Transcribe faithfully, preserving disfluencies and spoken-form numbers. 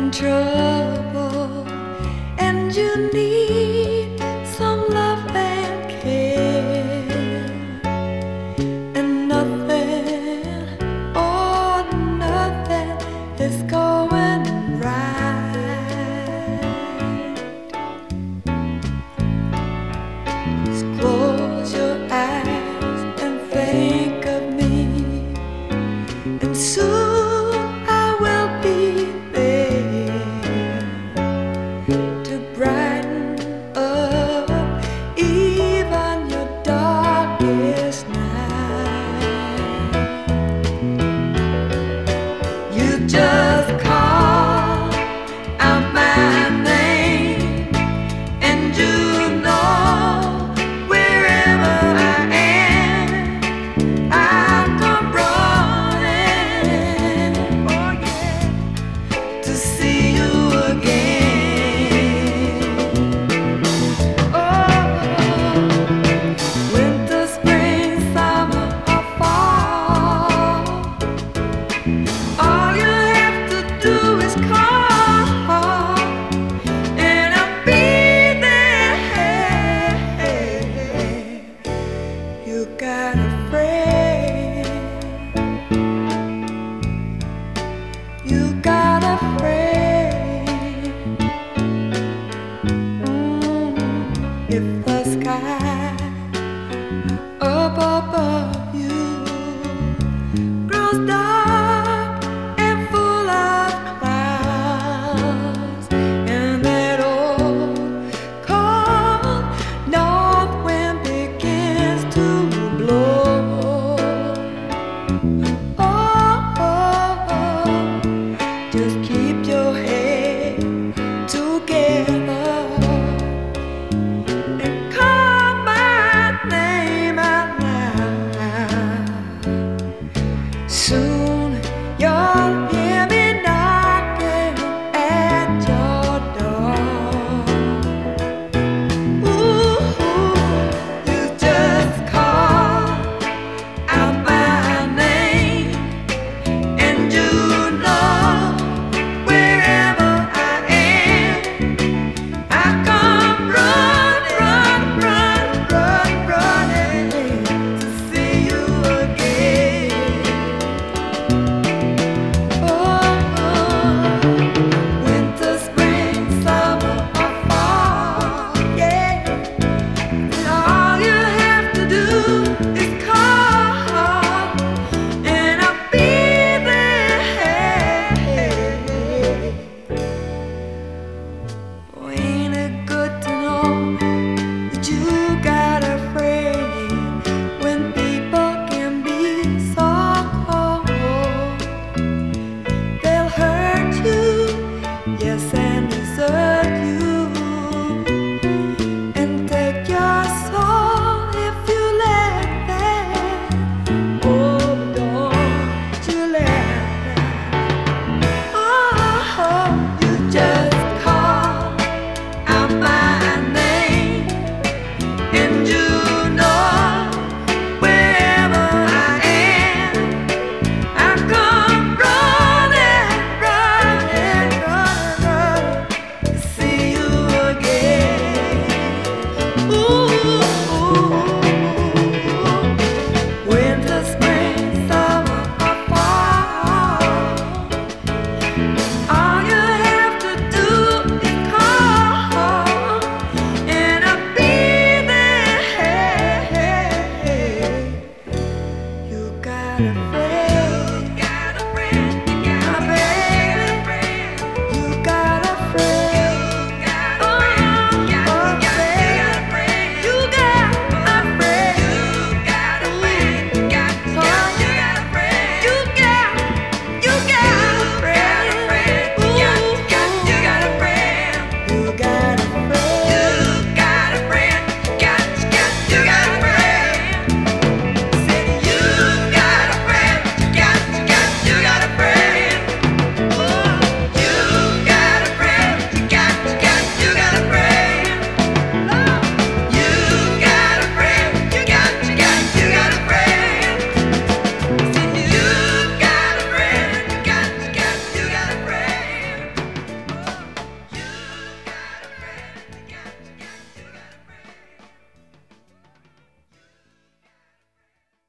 trouble and you need some love and care, and nothing, oh nothing is going right. Just close your eyes and think of me, and soon I will be to brighten up even your darkest night. You just call out my name, and you know wherever I am, I'll come running, oh yeah, to see you again. You got a friend. You got a friend.